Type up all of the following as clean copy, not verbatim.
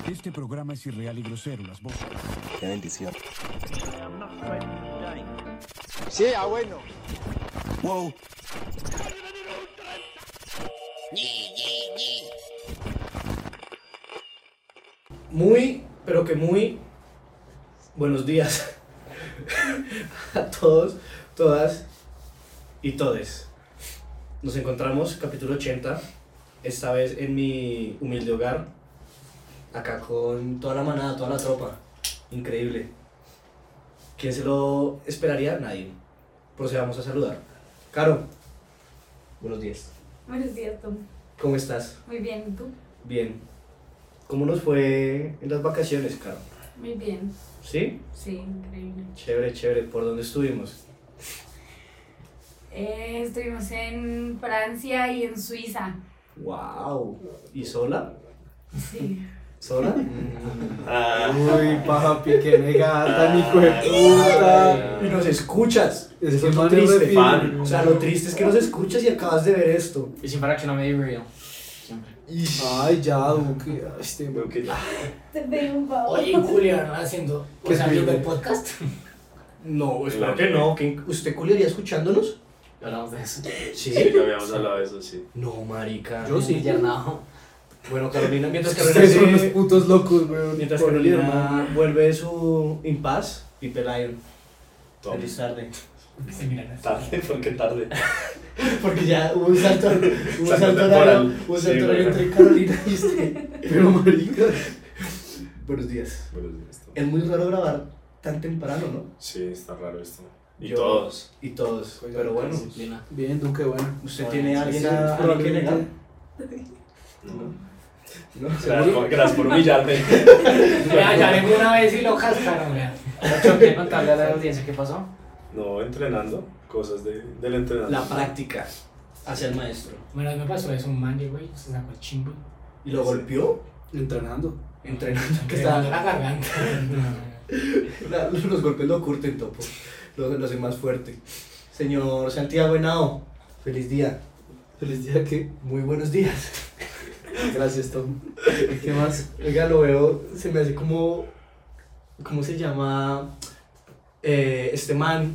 Este programa es irreal y grosero. Las voces. Qué bendición. Sí, bueno. Wow. Muy, pero que muy buenos días a todos, todas y todes. Nos encontramos, capítulo 80, esta vez en mi humilde hogar, acá con toda la manada, toda la tropa. Increíble. ¿Quién se lo esperaría? Nadie. Procedamos a saludar. Caro, buenos días. Buenos días, Tom. ¿Cómo estás? Muy bien, ¿y tú? Bien. ¿Cómo nos fue en las vacaciones, Caro? Muy bien. ¿Sí? Sí, increíble. Chévere, chévere. ¿Por dónde estuvimos? Estuvimos en Francia y en Suiza. ¡Wow! ¿Y sola? Sí. ¿Sola? Uy, papi, qué negata, mi hijo de puta. Y nos escuchas. Es Eso que es lo man es triste. re fan. O sea, lo triste es que nos escuchas y acabas de ver esto. Y sin que no me real. Siempre. Ay, ya, Duque. Este, Te pido un favor. Oye, Julián, haciendo. ¿Qué O sea, viendo el escribe? podcast. No, espero que no. ¿Usted culiaría escuchándonos? Hablamos de eso. Sí. Sí, que habíamos hablado de eso, sí. No, marica. Yo sí. Yarnao. Bueno, Carolina, mientras Carolina, ustedes son los putos locos, weón. mientras Por mi Carolina hermano. vuelve de su impas, Pipe Lion. Toma. Feliz tarde. Sí, mira, Tarde, ¿por qué tarde? Porque ya hubo un salto, Salto temporal. Sí, horario bueno. entre Carolina y usted. Pero, marica. Buenos días. Buenos días, Tom. Es muy raro grabar tan temprano, ¿no? Sí, está raro esto. Y Yo- todos. Y todos. Oiga, Pero bueno, disciplina. Bien, Duque, bueno. ¿usted Bueno, tiene sí, alguien Sí, a alguien que negar? No. ¿No? Gracias por humillarme. Vea, ya vengo una vez y lo cascaron, vea. ¿Qué contarle a la audiencia qué pasó? No, entrenando. Cosas del entrenamiento. La práctica hacia el maestro. Bueno, a mí me pasó eso, un man, güey, se sacó el chimbo. ¿Y lo golpeó? Entrenando. Entrenando. Que estaba en la garganta. Los golpes lo curten, topo. Lo hacen más fuerte. Señor Santiago Henao, feliz día. ¿Feliz día qué? Muy buenos días. Gracias, Tom. ¿Qué más? Oiga, lo veo, se me hace como. ¿Cómo se llama? Este man.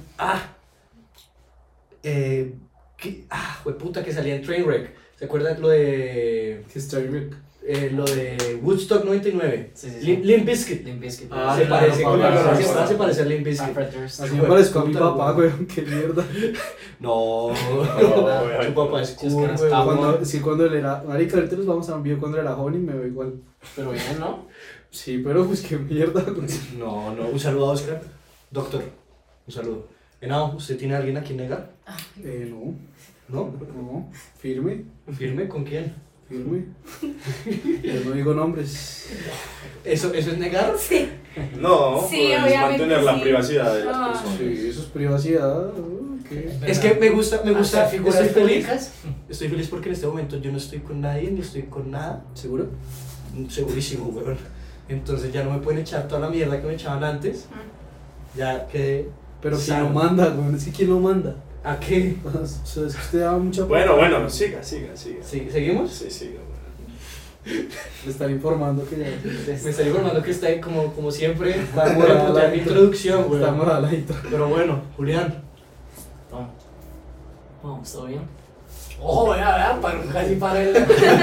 Puta, que salía en Trainwreck. ¿Se acuerdan lo de. ¿Qué es Trainwreck? Lo de Woodstock 99? Sí, sí, sí. Limp Bizkit. Limp Bizkit. Ah, Se claro, parece con la claro, gorra, claro. se parece a Limp Bizkit. First. Así Hijo me de parezco a mi puta, papá, weón. weón. Qué mierda. No, obviamente tu papá es Sí, es que cool, no weón. está Cuando él era. Marica, ahorita nos vamos a un video cuando él era joven y me veo igual. Pero bien, ¿no? Sí, pero pues qué mierda, güey. No, un saludo a Oscar. Doctor, un saludo. Henao, ¿usted tiene a alguien a quien negar? No. ¿No? No. Firme. ¿Firme? ¿Con quién? Firme. Yo no digo nombres. ¿Eso es negar? Sí. No, Sí, es obviamente mantener la sí. privacidad de las Ah. personas. Sí, eso es privacidad. ¿Qué? Es que me gusta, Hacer figuras estoy feliz. públicas. Estoy feliz porque en este momento yo no estoy con nadie, ni estoy con nada. ¿Seguro? Segurísimo, weón. Entonces ya no me pueden echar toda la mierda que me echaban antes. Ya quedé. Pero ¿quién sano. lo manda, güey? Es que ¿quién lo manda? ¿A qué? O sea, es que usted da mucha... Bueno, siga. ¿Sí? ¿Seguimos? Sí, siga. Le están informando que ya... Me está informando que está ahí como siempre. Está Para morada putear la mi intro. introducción, Está weón. morada la intro. Pero bueno, Julián. Toma. Vamos, ¿todo bien? Ojo, vea, casi para el...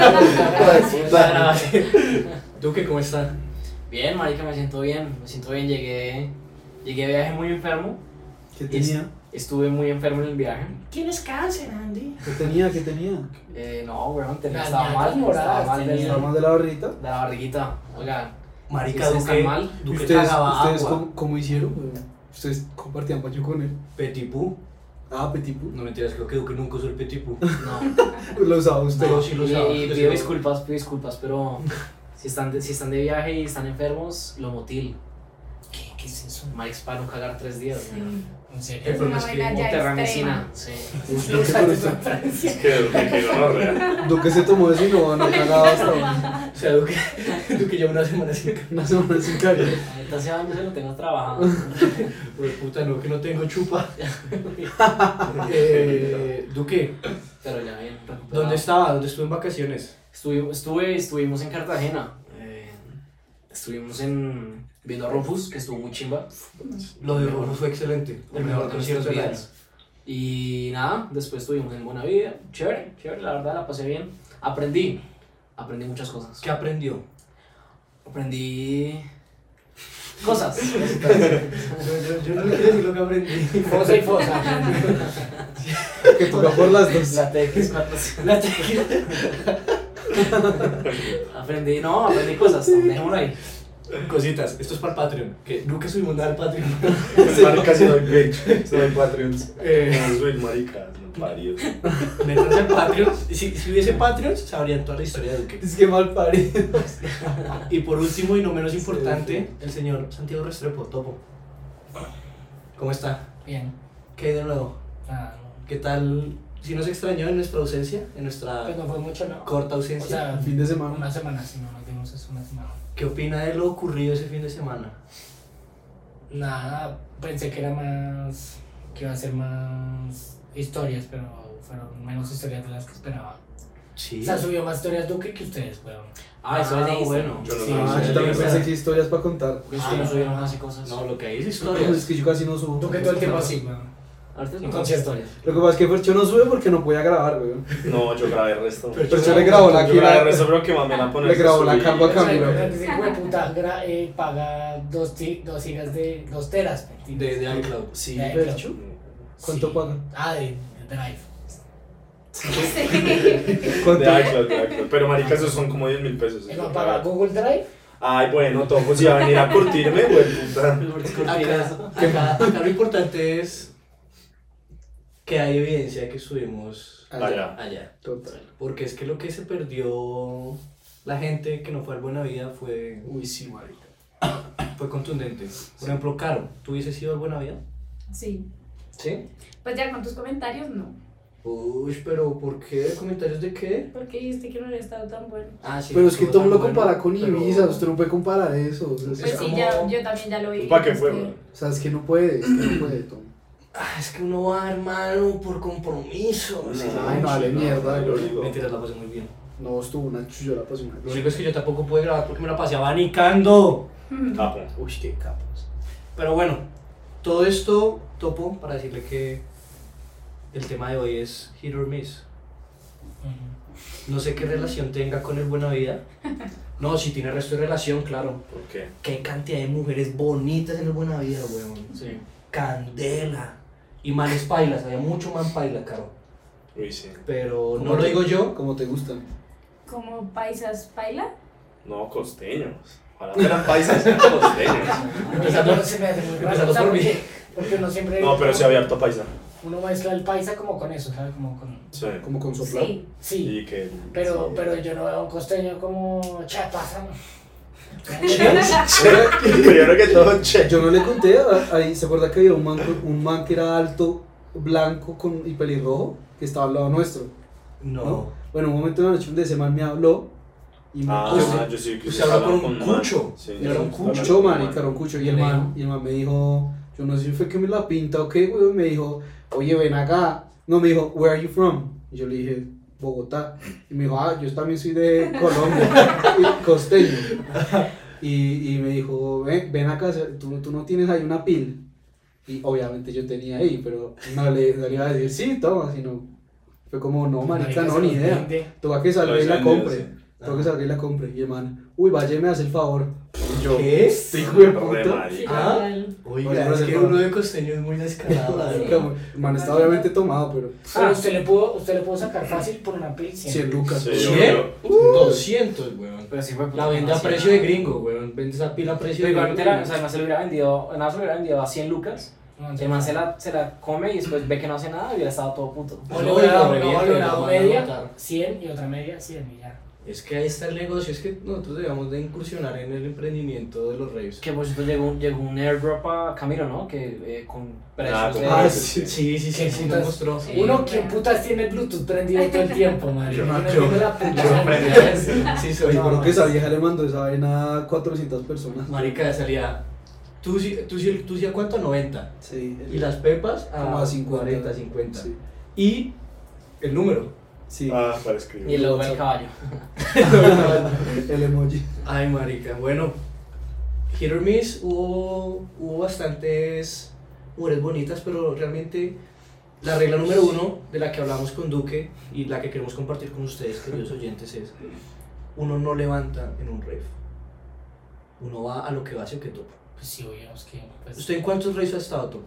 Duque, ¿cómo está? Bien, marica, me siento bien. Llegué de viaje muy enfermo. ¿Qué tenía? Estuve muy enfermo en el viaje. ¿Tienes cáncer, Andy? ¿Qué tenía? No, weón, Las estaba ñatas mal, moradas estaba mal tenía. ¿Está más de la barrita? de la barriguita. Oiga, Marica, ¿ustedes Duque. están mal? Duque ¿Ustedes tragaba agua. cómo hicieron, güey? ¿Ustedes compartían baño con él? Petit Pou. Ah, Petit Pou. No mentiras, creo que Duque nunca usó el Petit Pou. No. Lo usaba usted. No, sí lo usaba. Y Yo sí pido lo- disculpas, pero si están de viaje y están enfermos, lo motil. ¿Qué es eso? Marix para no cagar 3 días. Sí. ¿En El serio? Es problema una es que vaina ya Terramicina, extrema. sí. Duque, pero usted- Es que no real. Duque se tomó eso y no cagaba hasta ahora. O sea, Duque lleva una semana sin cagar. Una semana sin cagar. Ahorita se va, no se lo tengo trabajando. Pues puta, no, que no tengo chupa. Duque, Pero ya bien, recuperado. ¿dónde estaba? ¿Dónde estuve en vacaciones? Estuvimos en Cartagena. estuvimos viendo a Rufus, que estuvo muy chimba. Lo de Rufus fue excelente. El mejor concierto de vidas. Y nada, después estuvimos en Buena Vida. Chévere, la verdad la pasé bien. Aprendí muchas cosas. ¿Qué aprendió? Aprendí cosas. Yo no le quiero decir lo que aprendí. Fosa y fosa. Que toca por las dos. La TX patrocina. Aprendí cosas, dejémoslo ahí. Cositas, esto es para el Patreon. Que nunca subimos nada al Patreon. Marica, si doy Page, si doy Patreons. No soy marica, no parió. Métanse al Patreon. Si hubiese Patreon, sabrían toda la historia de Duque. Es que mal parido. Y por último y no menos importante, el señor Santiago Restrepo, Topo. ¿Cómo está? Bien. ¿Qué hay de nuevo? ¿Qué tal? Si nos extrañó en nuestra ausencia, en nuestra Pues no fue mucho, ¿no? corta O ausencia. sea, Fin de semana. una semana, si no nos dimos es una semana. ¿Qué opina de lo ocurrido ese fin de semana? Nada, pensé que era más. Que iba a ser más historias, pero fueron menos historias de las que esperaba. Sí. O sea, subió más historias Duque que ustedes, weón. Eso es bueno. Yo no Sí, sé. Yo también pensé que historias para contar. Es que no subieron más y cosas. No, lo que hay es Es historias. que yo casi no subo. Duque todo el tiempo así, weón. Ahorita Y con historias. Lo que pasa es que Fercho no sube porque no podía grabar, weón. No, yo grabé el resto. Fercho le grabó la Yo grabé el gira. resto, pero que mami la pone. Le grabó la calva a Camilo. Ese hijo de puta paga 2 gigas de 2 teras. de iCloud. Sí, De Fercho. ¿Cuánto Sí. paga? De Drive. ¿Cuánto? De iCloud, de iCloud. Pero marica, esos son como 10.000 pesos. ¿Él no paga Google Drive? Ay, bueno, Topo, si va a venir a curtirme, güey, puta. Acá lo importante es que hay evidencia de que estuvimos Allá. allá. Total. Porque es que lo que se perdió la gente que no fue al Buena Vida fue, Uy, sí, marica. fue contundente. Por ejemplo, Caro, ¿tú hubieses ido al Buena Vida? Sí. ¿Sí? Pues ya con tus comentarios no. Uy, pero ¿por qué? ¿Comentarios de qué? Porque dijiste que no había estado tan bueno. Ah, sí. Pero es que todo lo bueno, compara con pero- Ibiza, usted no puede comparar eso. O sea, Pues es sí, como- yo también ya lo vi. ¿Para qué fue, este, güey? O sea, es que no puede, Tom. Es que uno va, hermano, por compromiso. No, Sí, Ay, no vale mierda, yo yo digo. Mentira, la pasé muy bien. No, estuvo una yo la pasé una Lo único es que yo tampoco pude grabar porque me la pasé abanicando. Capo. Uy, qué capos. Pero bueno, todo esto, Topo, para decirle que el tema de hoy es hit or miss. No sé qué relación tenga con el Buena Vida. No, si tiene resto de relación, claro. ¿Por qué? Qué cantidad de mujeres bonitas en el Buena Vida, weón. Sí. Candela. Y manes pailas, había mucho man paila, caro. Uy, sí. Pero no lo digo yo. Como te gustan. Como paisas paila. No, costeños. Ojalá fueran paisas, sean costeños. Empezando se me hace muy raro. Empezando O sea, por mí. porque uno siempre. No, pero sí había harto paisa. Uno mezcla el paisa como con eso, ¿sabes? Como con. Sí. Como con soplado. Sí. Sí. Y que. Pero, sí. pero yo no veo a un costeño como. Che, pasa. Primero que todo, che. Yo no le conté, ahí se acuerda que había un man que era alto, blanco y pelirrojo, que estaba al lado nuestro. No. Bueno, un momento de la noche donde ese man me habló y me Ah, yo sí. Usted habló con un cucho. Sí, era un hablando cucho, con marica, era un cucho. Y el man me dijo, yo no sé si fue que me la pinta o qué, güey, me dijo, oye, ven acá. No, me dijo, where are you from? Y yo le dije, Bogotá. Y me dijo, yo también soy de Colombia, y costeño. Y me dijo, ven acá, tú no tienes ahí una pila. Y obviamente yo tenía ahí, pero no le iba a decir, sí, toma, sino fue como, no, marica, no, ni idea. Toca que salga y la compre. Toca que salga y la compre. Y el man, uy, vaya, me hace el favor. Y yo, ¿Qué? este hijo de Re puta. marica. Oiga, es que uno de costeño es muy descarado. Marica, el man está obviamente tomado, pero Pero usted le pudo sacar fácil por una pil. 100 lucas. Sí, ¿Sí? yo- 200, weón. Pero sí fue La vende a precio de gringo, weón. Vende esa pila a precio Pero de igualmente, gringo. o sea, no se lo hubiera vendido, nada se lo hubiera vendido a 100 lucas. El man se la come y después ve que no hace nada y hubiera estado todo puto. No, O le y hubiera lo dado revienta, le hubiera lo dado manda a media, matar. 100 y otra media, 100 y ya. Es que ahí está el negocio, es que nosotros debemos de incursionar en el emprendimiento de los raves. Que por cierto llegó un airdrop a Camilo, ¿no? Que con precios de... Ah, sí. Sí, nos mostró. Sí. Uno, ¿quién putas tiene el Bluetooth prendido todo el tiempo, man? Yo no no, entiendo la puta. Sí, soy. Oye, pero que esa vieja le mandó esa vaina a 400 personas. Marica, de salida. ¿Tú sí a cuánto? 90. Sí. Y las pepas a, Como a 50. 40, 50. Sí. Y el número. Sí. Ah, para escribir. Y el logo del caballo. El emoji. Ay, marica. Bueno, Hit or miss, hubo bastantes mujeres bonitas, pero realmente la regla número 1 de la que hablamos con Duque y la que queremos compartir con ustedes, queridos oyentes, es: uno no levanta en un rave. Uno va a lo que va hacia que topa. Pues sí, obvio, es que. Pues, ¿Usted en cuántos raves ha estado, Topo?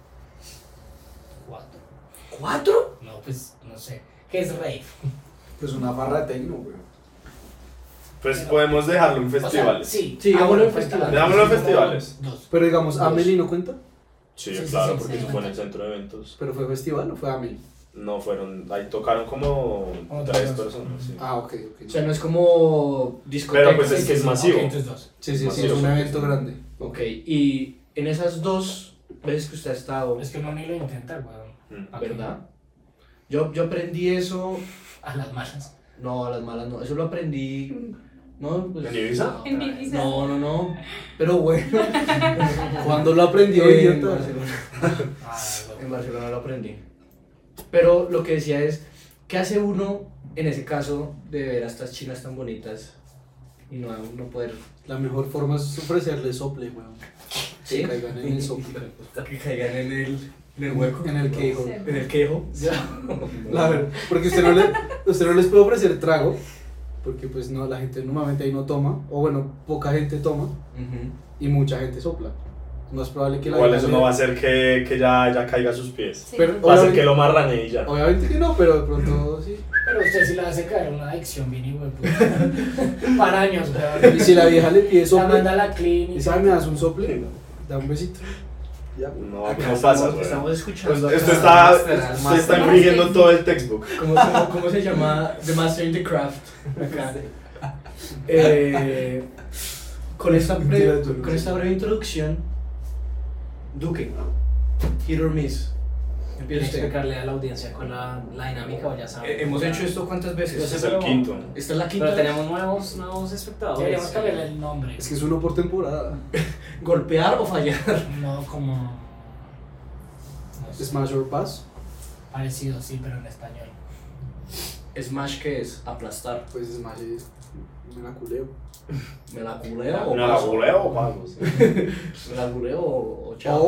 4. ¿4? No, pues no sé. ¿Qué es rave? Pues una farra de tecno, güey. Pues podemos dejarlo en O sea, festivales. sí, Sí, digámoslo en pues, festivales. Dejámoslo en sí, festivales. 2. Pero digamos, Dos. Amelie no cuenta. Sí, Sí, sí, claro, sí, porque sí. eso fue en el centro de eventos. ¿Pero fue festival o fue Amelie? No fueron, ahí tocaron como Como 3 dos. personas. Sí. Ah, ok. O sea, no es como discoteca. Pero pues es que es masivo. Ok, entonces 2. Sí, Masivo. es un evento grande. Ok, y en esas 2 veces que usted ha estado, Es que uno ni lo intenta, weón. Mm. ¿verdad? Yo aprendí eso, A las malas. no, a las malas no, eso lo aprendí, no, pues, ¿En Ibiza? En Ibiza. no, pero bueno, ¿Cuándo lo aprendió, en idiota? Barcelona, Ah, en Barcelona lo aprendí. Pero lo que decía es, ¿qué hace uno en ese caso de ver a estas chinas tan bonitas y no poder, La mejor forma es ofrecerle sople, weón. ¿sí? Que caigan en el sople. Que caigan en el hueco, En el quejo. Sí. en el quejo. La verdad, porque usted no les puede ofrecer trago, porque pues no, la gente normalmente ahí no toma, o bueno, poca gente toma Ujú. y mucha gente sopla. Es más probable que la Igual vieja eso le- no va a hacer que ya caiga a sus pies. Sí. Pero Va a hacer obviamente, que lo marrane y ya. obviamente que no, pero de pronto sí. Pero usted sí la hace caer en una adicción bien hijo de puta. Para años, weón. Y si la vieja le pide La sople, manda a la y clínica. sabe, me das un sople, da un besito. Ya. No, Acá no pasa, güey. estamos escuchando. Esto acá- está infringiendo todo el textbook. ¿Cómo se llama? The Master in the Craft. Acá. Con esta breve introducción, Duque, hit or miss. ¿Quieres Empieza usted. explicarle a la audiencia con la dinámica o ya saben? Hemos hecho esto cuántas veces. Yo sé, Es el pero- quinto. Esta es la quinta. Pero tenemos nuevos espectadores. Deberíamos cambiarle el nombre. Es que es uno por temporada. Golpear o fallar. No como. No sé, Smash or Pass, parecido, sí, pero en español. Smash, ¿qué es? Aplastar. pues Smash es. Me la culeo. ¿Me la culeo o ¿Me la paso? buleo o pago? Sí. ¿Me la culeo o chao?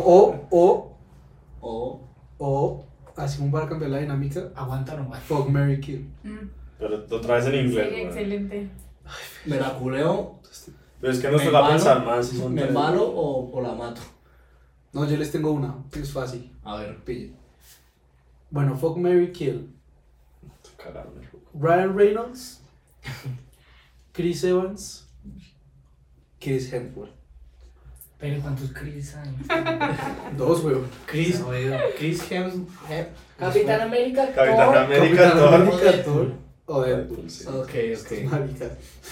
O, así como para cambiar la dinámica, Aguanta nomás. Fuck, Mary Kill. Pero otra vez en inglés, Sería güey. excelente. ¿Me la culeo? Pero es que nos ¿Me toca embalo? pensar más si son ¿Me tres. embalo o la mato? No, yo les tengo una, que es fácil. A ver. Pille. Bueno, Fuck, Mary Kill. Cagarme, loco. Ryan Reynolds, Chris Evans, Chris Hemsworth. Pero ¿cuántos Chris hay? 2, weón. Chris Oído. Capitán América. Capitán Thor. América, Capitán Thor. América, Thor o Deadpool. Sí. Ok. Marica,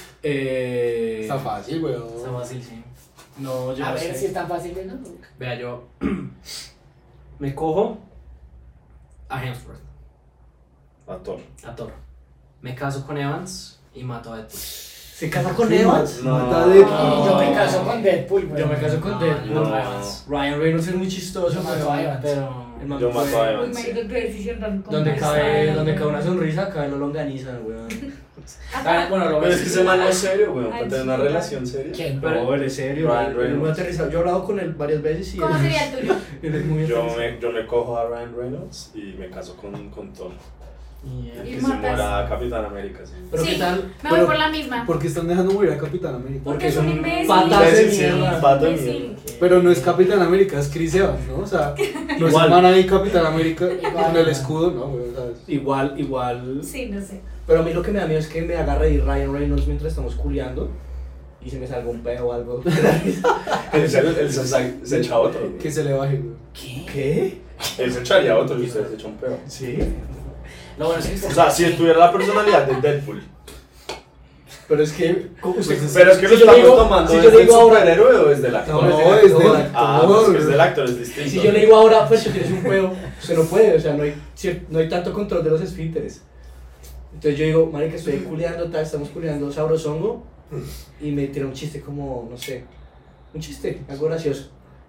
Eh, está fácil, weón. Está fácil, sí. no, yo A no ver sé. si es tan fácil, ¿no? Vea, yo me cojo a Hemsworth, A Thor. a Thor. Me caso con Evans y mato a Deadpool. ¿Se casa con Evans? No. Mata a Deadpool. No. Yo me caso con Deadpool, weón. Yo me caso con No, Deadpool. yo mato a No. Evans. Ryan Reynolds es muy chistoso. Yo mato a Evans. Pero El man Yo mato fue- a Uy, Evans. marica, qué decisión tan Donde compleja. cabe una sonrisa, cae la longaniza, weón. bueno, lo Pero es que ese man no es serio, güey. Ay, Para tener una sí, relación seria. ¿Quién? No, él es serio. Ryan él es muy Reynolds. aterrizado. Yo he hablado con él varias veces y ¿Cómo él, sería el tuyo? él es muy Yo aterrizado. me cojo a Ryan Reynolds y me caso con Thor. y, Y Que se matas. muera Capitán América, sí. Pero Sí, ¿qué tal? Me voy Pero- por la misma. ¿Por qué están dejando morir a Capitán América? Porque es un imbécil. patas de Imbécil, sí, mierda. pato de Imbécil. Pero no es Capitán América, es Chris Evans, ¿no? O sea, no es Igual. man ahí Capitán América Igual. con el escudo, ¿no? Güey, o sea, es- Igual. Sí, no sé. Pero a mí lo que me da miedo es que me haga reír Ryan Reynolds mientras estamos culiando y se me salga un peo o algo. Él se echa otro. que se le baje, güey. ¿Qué? Él se echaría otro y usted se echa un pedo. Sí. lo bueno es que O sea, si él tuviera la personalidad de Deadpool. Pero es que. Pero es que lo si yo estamos digo- tomando si yo desde el digo ahora- superhéroe o desde el actor. No, es del actor. Ah, pues que es del actor, es distinto. Y si yo le digo ahora, pues si tienes un peo, se no puede, o sea, no hay tanto control de los esfínteres. Entonces yo digo, marica, estoy culeando, tal, estamos culeando sabrosongo, y me tira un chiste como, no sé, un chiste, algo gracioso.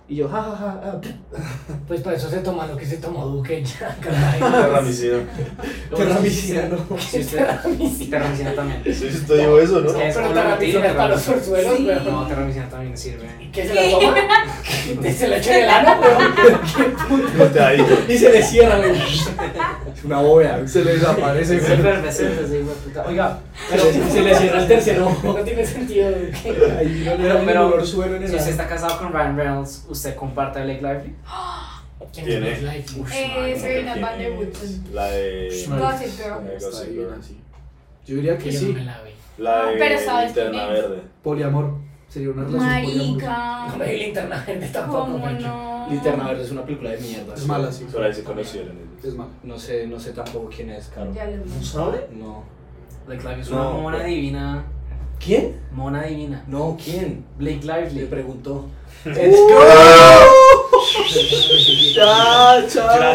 Y yo, jajaja, Pues por eso se toma lo que se tomó Duque ya, caray. Terramicina. terramicina, no. Si usted. Terramicina también. Sí, usted dijo eso, ¿no? Es que es Pero como la terramicina es para los orzuelos, Sí. weón. No, terramicina también sirve. ¿Y qué se la toma? Se la echa en el ano, weón. No te ahí. Y se le cierra, güey. Es una bóveda. Se le desaparece, Es güey. efervescente, sí, güey, puta. Oiga, Pero se le cierra el tercer ojo. No tiene sentido, Duque. Ahí no le Pero- da pero- el olor suelo en el si usted ano. está casado con Ryan Reynolds, ¿usted comparte a Blake Lively? ¿Quién Tiene. es Life? Serena ¿Quién Van der es? Woodsen. La de. Gossip La Girl. de Está Gossip bien Girl. así. Yo diría que Yo sí. no me la vi. La de Pero ¿sabes quién Linterna es? Verde. Poliamor. Sería una relación poliamorosa. Marica. No me vi Linterna Verde tampoco, ¿Cómo güey. no? Linterna Verde es una película de mierda. Es mala, sí. Por ahí se conocieron ellos. Es mala. No sé tampoco quién es, Caro. Ya les ¿No sabe? No. Blake Lively es No, una mona pero- divina. ¿Quién? Mona divina. No, ¿quién? Blake Le Lively. preguntó. ¡Chao, chao!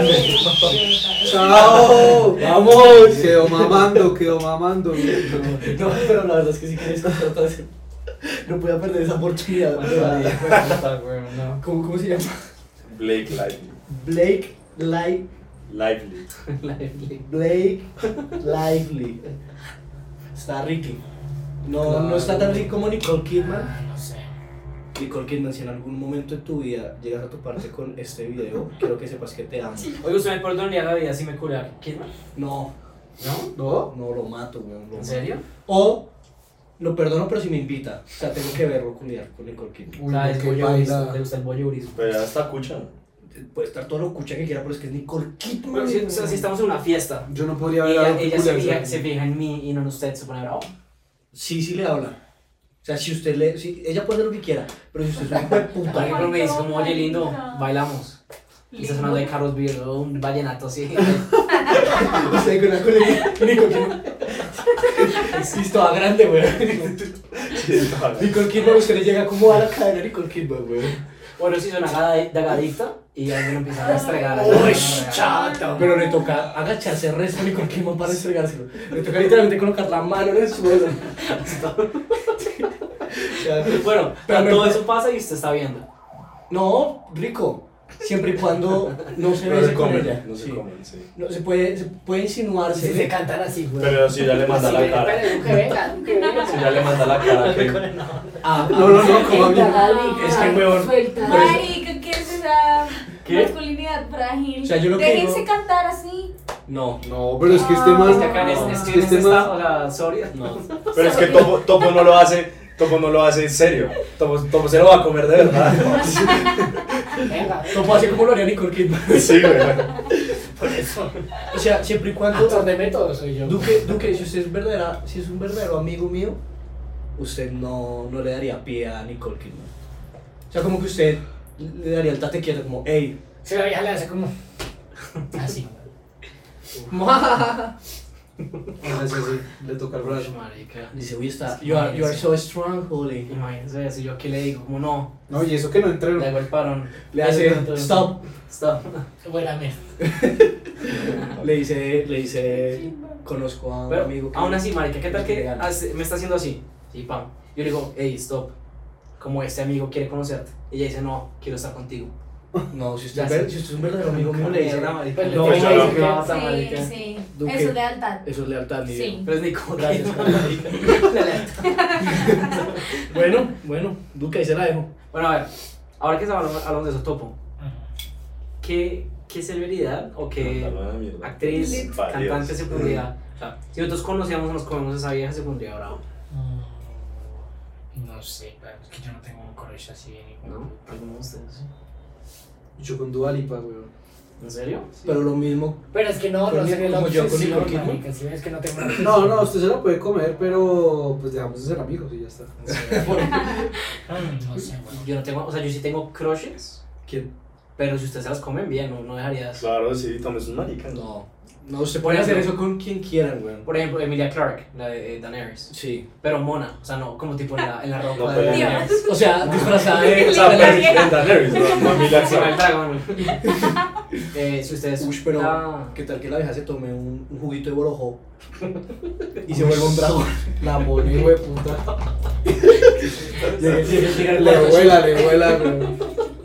¡Chao! ¡Vamos! Quedó mamando, quedó mamando. No, pero la verdad es que si quieres contar todo eso, no podía perder esa oportunidad. No. ¿Cómo se llama? Blake Lively. Blake Lively. Lively. Blake Lively. Está Ricky. No, Claro. no está tan rico como Nicole Kidman. Ah, no sé. Nicole Kidman, si en algún momento de tu vida llegas a toparte con este video, quiero que sepas que te amo. Oiga, usted me perdonaría la vida si me cura. ¿Quién? No, ¿No? ¿No? no lo mato, weón. lo ¿En mato. serio? O lo perdono, pero si me invita. O sea, tengo que verlo culiar con Nicole Kidman. Uy, ¿Sabes? qué Voyeurismo. baila. Le gusta el voyeurismo. Pero ya está cucha. Puede estar todo lo cucha que quiera, pero es que es Nicole Kidman. Bueno, si, o sea, si estamos en una fiesta Yo no podría y ver algo ella peculiar, se fija en mí y no en usted, se pone bravo. Sí le habla. O sea, si usted le. Si, ella puede hacer lo que quiera, pero si usted es un hijo de Por puta. ejemplo, me dice como, oye, lindo, bailamos. Y está sonando de Carlos Vives o un vallenato así. Usted con una colega. Nicole Kidman. Sí, estaba grande, weón. Nicole Kidman, usted le llega como a la cadena a Nicole Kidman, weón. Bueno, si suena dagadicta y alguien empieza a restregar. Uy, chato. Pero le toca agacharse el resto a Nicole Kidman para restregárselo. Le toca literalmente colocar la mano en el suelo. O sea, Bueno, Pero pero me- todo eso pasa y usted está viendo. no, rico. Siempre y cuando no se No bese se con comen, ella. no se Sí. comen, sí. No, se puede insinuarse. Si se cantan así, güey. Pero si ya le manda la cara. Espere, Duque, venga, Duque, venga. Si ya le manda la cara. que- Ah, No, como a mí. Es que, weón, Suelta. Marica, ¿qué es esa ¿Qué? masculinidad frágil? O sea, yo lo que Déjense digo- cantar así. No. No, pero es que este man. Es que acá en este, es que en este este man. estado, o sea, sorry. No. Pero es que Topo no lo hace. Topo no lo hace en serio. Topo se lo va a comer de verdad. Venga. Topo así como lo haría Nicole Kidman. Sí, güey. Por eso. O sea, siempre y cuando. Actor de método soy yo. Duque, si usted es un verdadero amigo mío, usted no le daría pie a Nicole Kidman. O sea, como que usted le daría el tate quieto, como, hey, Si la vieja le hace como. Así. Así, le toca el brazo. Marica. dice, uy, está, Es que you are imagínese. so strong, Holly. Imagínense eso, yo aquí le digo, como no, No, y eso que no entreno. le hago el parón. Le hace, stop. Stop. Buena mierda. Le dice, conozco a un Pero amigo que... aún así, marica, ¿qué tal es que legal. me está haciendo así? Sí, pam. Yo le digo, hey, stop. Como este amigo quiere conocerte. Y ella dice, no, quiero estar contigo. No, si Ya usted sé. es un verdadero amigo mío, le dice, Mierda, marica. Pues le No, tengo yo que no. decir que- Pasa, marica. Sí, sí. Duque. Eso es lealtad. eso es lealtad, mi Sí. Pero es Nico. Gracias, marica. Bueno, Duque, ahí se la dejo. Bueno, a ver, ahora que hablamos de eso, Topo, ¿qué celebridad o qué Mandarlo a la mierda. actriz, Varios. cantante se pondría? O sea, si nosotros conocíamos o nos comemos esa vieja, se pondría bravo. No sé, pero es que yo no tengo un crush así. ¿No? ¿Alguno de ustedes? Yo con Dua Lipa, weón. ¿En serio? Pero lo mismo, Pero es que no Pero sería la como yo con obsesión, Nicole Kidman. marica, si ves que no tengo una No, usted se la puede comer, pero pues dejamos de ser amigos y ya está. No sé, bueno. Yo no tengo, o sea, yo sí tengo crushes, ¿quién? pero si ustedes se las comen bien, no dejarías. Claro, sí, Tom es un marica. No, usted puede hacer eso con quien quieran, weón. Por ejemplo, Emilia Clarke, la de Daenerys. Sí. Pero mona, o sea, no como tipo en la ropa No, de pero- Daenerys. O sea, disfrazada de... O sea, pero en Daenerys, no Emilia Encima del Clarke. dragón. Si ustedes. Uy, pero Ah, ¿qué tal que la vieja se tome un juguito de borojó y se vuelva un dragón? La pone, hijo de puta. Llega el Le cuarto, vuela, weón.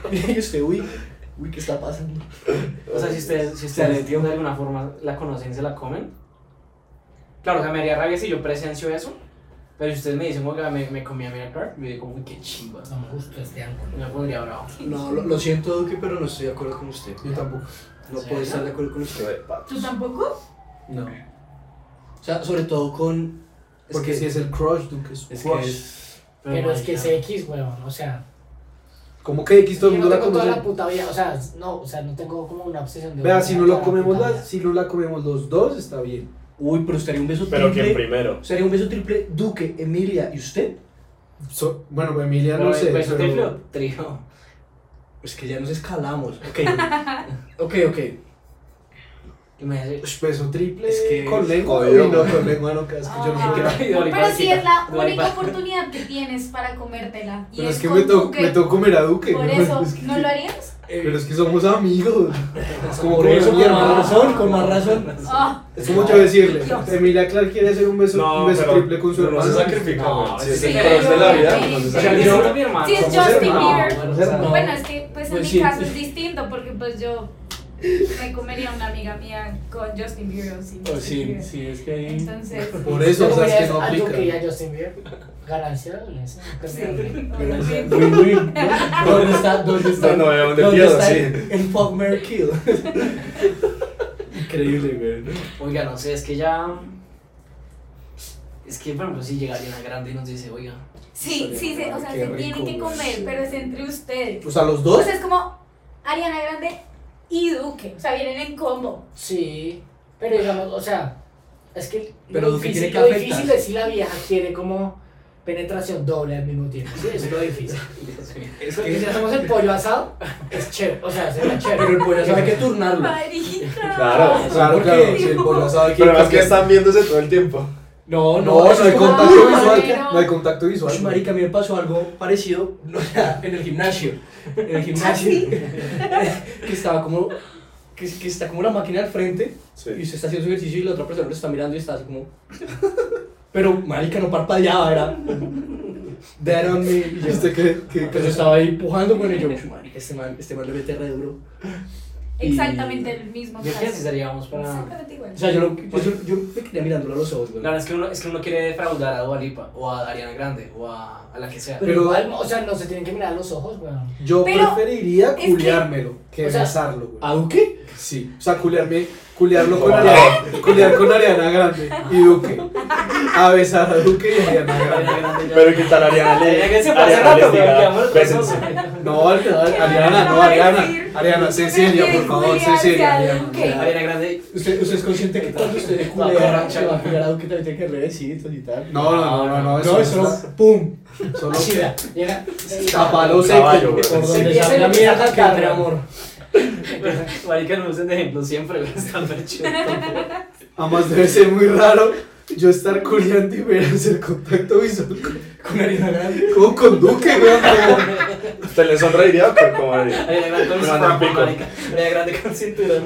Y usted, uy, ¿qué está pasando? O sea, si ustedes de alguna forma la conocen, se la comen. Claro, o sea, me haría rabia si yo presencio eso. Pero si ustedes me dicen, oiga, me comí a Emilia Clarke, me digo como, uy, qué chimba. No me gustó este ángulo. Me pondría bravo. No, lo siento, Duque, pero no estoy de acuerdo con usted. Yo tampoco. No puedo estar de acuerdo con usted. ¿Tú tampoco? No. O sea, sobre todo con... Porque si es el crush, Duque, es Es crush. que es... Pero es que es X, weón, o sea. ¿Cómo que X todo el Yo mundo no la tengo toda la conoce? puta vida, o sea, no tengo como una obsesión de. Vea, si no lo toda la comemos puta vida. si no la comemos los dos, está bien. Uy, pero estaría un beso Pero triple. ¿quién primero? Sería un beso triple Duque, Emilia y usted. Bueno, Emilia Pero no sé, beso triple o pero... trío. Es que ya nos escalamos. Ok. Imagínate. Beso triple Es que con lengua. jodido, Uy, no, man. con lengua no, es que yo no Ah. puedo. Pero si es la única oportunidad que tienes para comértela. Y Pero es que con me Duque. tocó comer a Duque. Por ¿no? eso, Es que- ¿no lo harías? Pero es que somos amigos. Es como Por comer eso, a mi hermano. con más razón. Ah, Es como yo decirle, Dios. Emilia Clarke quiere hacer un beso triple con su no se hermano. sacrifica, No, güey. Si es sí, el sí, crush de la vida, sí. no se O sea, sacrifica. yo- Yo mi hermano. si es somos Justin hermanos, Bieber. somos hermanos. Bueno, es que pues en Pues mi sí. caso es distinto porque pues yo me comería una amiga mía con Justin Bieber o sin Oh, Justin sí, Bieber. sí, es que ahí... Entonces, Por eso, Yo o sea, es que comería no a Duque y aplica. a Justin Bieber. Ganancia, violencia. sí, Win-win. Win-win. ¿Dónde está? No veo dónde ¿Dónde pierdo, está sí. el fuck, marry, kill? Increíble, güey. Oiga, no sé, es que ya. Es que, por ejemplo, si llega alguien a grande y nos dice, oiga. sí, o sea, Qué se rico, tienen que güey. comer, pero es entre ustedes. O sea, los O dos. sea, es como Ariana Grande y Duque, o sea, vienen en combo. Sí, pero digamos, o sea, es que Pero lo Duque difícil, tiene que lo afectar. difícil es si la vieja quiere como penetración doble al mismo tiempo. Sí, eso es lo difícil. Es Porque si que... hacemos el pollo asado, es chévere, o sea, sería chévere. Pero el pollo asado hay que turnarlo. Marica. Claro. Claro, ¿por claro. qué? Si el pollo asado hay que Pero más que cambiar. están viéndose todo el tiempo. No, No, no eso hay es como- contacto visual. pero- No hay contacto visual. Uy, marica, a mí me pasó algo parecido en el gimnasio. En el gimnasio. Que estaba como... Que está como la máquina al frente y Sí. usted está haciendo su ejercicio y la otra persona lo está mirando y está así como... Pero, marica, no parpadeaba, era... Dead on me. Y yo, ¿Viste que pues yo estaba ahí empujando con ello. Marica, este man le mete re duro. Exactamente el mismo Yo creo que así caso. seríamos para. Exactamente igual. O sea, yo me quedé mirándolo a los ojos, güey. La verdad es que uno quiere defraudar a Dua Lipa, o a Ariana Grande, o a la que sea. Pero Pero- igual, o sea, no se tienen que mirar a los ojos, weón. yo Pero preferiría es que- culiármelo que o sea, besarlo, güey. ¿A Duque? Sí, o sea, culiarlo con Ariana, culiar con Ariana Grande y Duque. A besar a Duque y Ariana Ariana Grande. Grande ya- Pero ¿qué tal Ariana Ariana le Grande se pasa Ariana rato, les pero diga, quedamos los bésense? dos. No, Ariana, no, Ariana, sé seria, por favor, sé seria, Ariana. Ariana Grande. ¿Usted es consciente que cuando usted La culea, borracha. se va a culiar a Duque también tiene que rebesitos y tal? No, No, es solo ¡pum! Solo Así, vea, llega. tapalo Caballo, seco. güey. Por donde empieza sale y la empieza a mierda que cantar, entre ¿no? amor. Marica, no usen de ejemplo siempre, güey. Está perchudo. Además debe ser muy raro yo estar culiando y ver hacer contacto visual Con Ariana Grande. como con Duque, weón. ¿Usted le sonreiría o cómo haría? Ariana Grande con Me mandan cinturón, pico. marica. Ariana Grande con cinturón.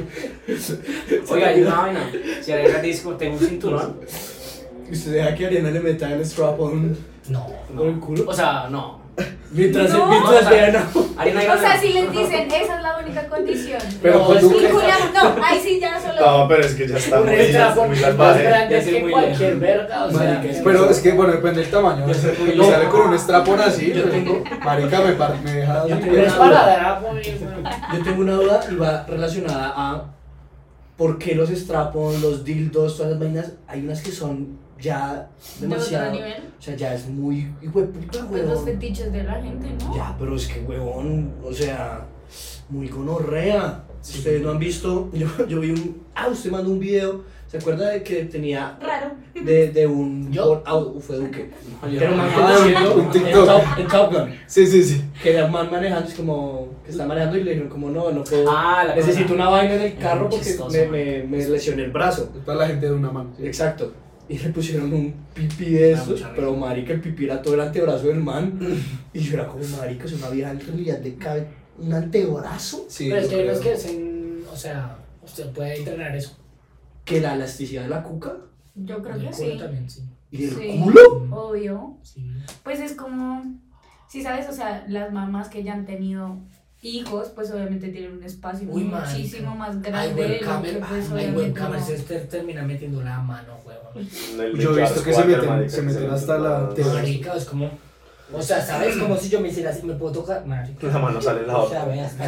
Oiga, hay una vaina. Si Ariana Grande dice como tengo un cinturón, ¿Usted deja que Ariana le meta el strap-on No. por el culo? o sea, no. Mientras No. vean a... Ariana O Grande. sea, si les dicen, esa es la única condición. Pero No, con es Y Duque. culiamos, no, ahí sí ya solo. No, pero es que ya está Un muy estrapón muy es más salvaje. grande Ya sí, que muy cualquier verga, o sea. Marica, Pero es que, bueno, depende del tamaño. Yo sé muy Si bien. sale con un strapón así, Yo tengo- marica, me deja. Yo tengo Pero es una para duda. dar a morir, weón. Yo tengo una duda y va relacionada a por qué los strap-on, los dildos, todas las vainas, hay unas que son ya De demasiado... otro nivel. O sea, ya es muy... Hijo de puta, Pues los huevón. fetiches de la gente, ¿no? Ya, pero es que, huevón, o sea, muy gonorrea. Si ustedes no han visto, yo vi un... usted mandó un video, ¿se acuerda de que tenía Raro. de un... ¿Yo? Fue Duque. No, yo Pero no. man Ah, conduciendo un TikTok. en Top Gun. Sí. Que era un man manejando, es como... Que está manejando y le dijeron como, no puedo... Ah, la Necesito cosa. una vaina en el carro muy porque chistoso, me lesioné el brazo. Es para la gente de una mano. sí. Exacto. Y le pusieron un pipí de estos, mucha risa. pero marica, el pipí era todo el antebrazo del man. Y yo era como, marica, es una vieja en realidad de cabe un antebrazo. Sí, Pero es yo que no es creo. que es en. O sea, usted puede entrenar eso. Que la elasticidad de la cuca Yo creo Y el que culo sí. también, sí. y el Sí. culo. Obvio. Sí. Pues es como, si sabes, o sea, las mamás que ya han tenido hijos, pues obviamente tienen un espacio Uy, muchísimo marica. más grande de lo que pues Ay, obviamente webcamer, no. se termina metiendo la mano, huevón. Yo he visto que se meten hasta la Marica, es como... O sea, ¿sabes? Como si yo me hiciera así, me puedo tocar. Marica. La mano sale en la O sea, otra. veas,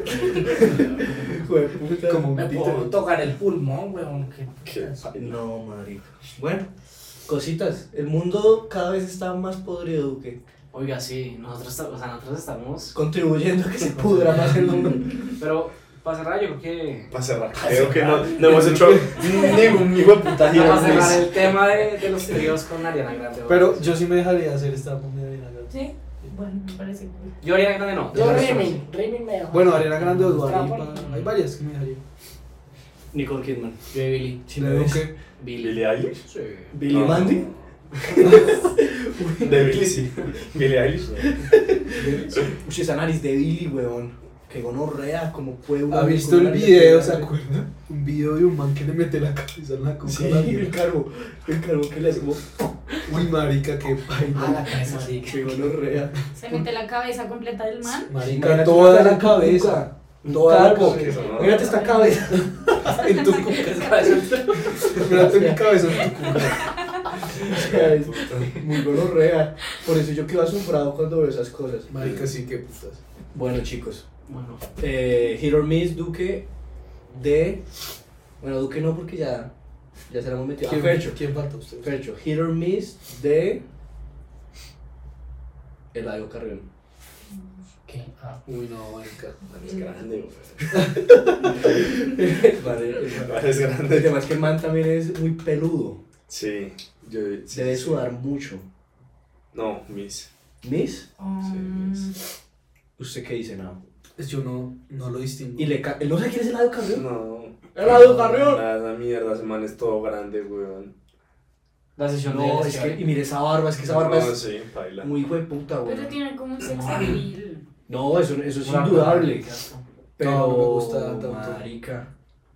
como me puedo tocar el pulmón, huevón. ¿Qué? No, marica. Bueno, cositas. El mundo cada vez está más podrido, Duque. Oiga, sí, nosotros estamos... Contribuyendo a que se pudra más el mundo. Pero, para cerrar, yo creo que... Para cerrar, creo que no hemos hecho ningún hijo de puta giro. Para cerrar el tema de los tríos con Ariana Grande. Pero yo sí me dejaría hacer esta con Ariana Grande. Sí, bueno, me parece cool. Yo Ariana Grande no. Yo Rimming me dejó. Bueno, Ariana Grande o Dua Lipa, hay varias que me dejaría. Nicole Kidman. Yo de Billy. Si Le me digo ves. que ¿Billie Eilish? Sí. Billy No. Mandy. De Billie sí. ¿Billie Eilish? Uy, esa nariz de Billy, weón. Que gonorrea, como pueblo. ¿ha visto el video? ¿Se acuerda? Un video de un man que le mete la cabeza en la coca. Sí, el carbo que le hace como. Uy, marica, qué A paila. la cabeza, sí. Que gonorrea. Se mete la cabeza completa del man. Marica, toda la cabeza. Toda la Carbo. cabeza. Mírate esta cabeza. En tu cuca. Mírate mi cabeza en tu cuca. Muy gonorrea. Por eso yo quedo asombrado cuando veo esas cosas. Marica, sí, qué putas. Bueno, chicos. Bueno, Hit or Miss, Duque de. Bueno, Duque no, porque ya se la hemos metido. Fercho. ¿Quién falta usted? Fercho. Hit or Miss de. Eladio Carrión. ¿Qué? Ah. Uy, no, marica. Es grande, Vale, Es el grande. tema es que el man también es muy peludo. Sí. Yo, sí, Debe sí. sudar mucho. No, Miss. ¿Miss? Um, ¿Usted qué dice, no? Pues yo no lo distingo. ¿Y él no sabe quién es Eladio Carrión? No. ¡Eladio Carrión! Esa mierda, ese man es todo grande, weón. la sesión No, de... es que. Y mire esa barba, es que esa barba No, es sí, baila. muy hijo de puta, güey. pero tiene como un sex appeal. No, eso es Una indudable. qué asco. Pero, No, no me gusta tanto. marica.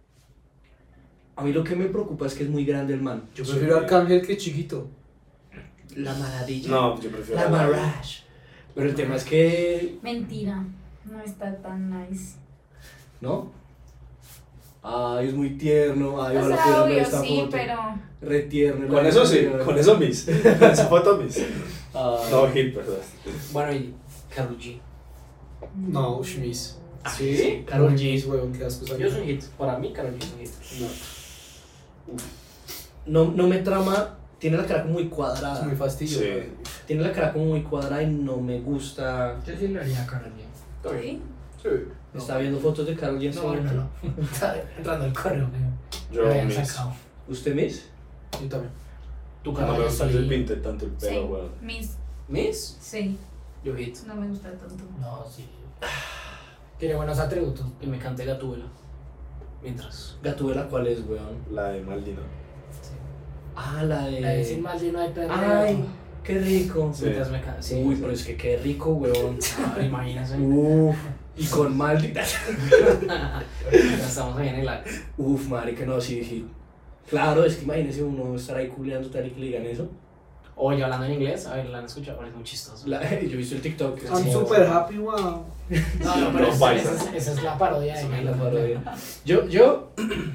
A mí lo que me preocupa es que es muy grande el man. Yo prefiero a Arcángel que chiquito. La maravilla. No, yo prefiero. La Mirage. Pero el tema es que. Mentira, no está tan nice. ¿No? Ay, es muy tierno. Ay, O ojalá sea, pudiera ver obvio esta sí, foto. pero Re tierno. Con eso sí, con eso Miss. Con esa foto Miss. Ay. No, Hit, perdón. Bueno, y Karol G. No, Schmiss. ¿Sí? Karol G, weón, qué asco. Yo soy hit. Para mí, Karol G es un hit. No me trama. Tiene la cara como muy cuadrada. Es muy fastidioso. Sí. Tiene la cara como muy cuadrada y no me gusta. Yo sí lo haría a Karol G. sí. No. Está viendo fotos de Karol G en este No, momento. no. Está entrando el correo que Yo me habían Miss. sacado. ¿Usted, Miss? Yo también. Tu No me caballo gusta que se sí. pinte tanto el Sí, pelo, weón. Miss, ¿Miss? sí, Yo hit. no me gusta tanto. No, sí. Tiene buenos atributos. Y me canté Gatúbela. Mientras. Gatúbela, ¿cuál es, weón? La de Maldino. Ah, la de. La de sin mal y no hay perreo. Ay, qué rico. Sí. Mientras me canté. Sí, Uy, sí. pero es que qué rico, weón. Ah, imagínense. Uf. Y con maldita. Estamos ahí en el acto. Uf, marica, no, sí. Claro, es que imagínese uno estar ahí culeando tal y que le digan eso. Oye, hablando en inglés, a ver, la han escuchado, parece muy chistoso. Yo he visto el TikTok. que es I'm como- super happy, wow. No, No, pero paisa. esa es la parodia de Sí, Milo. la parodia. Yo.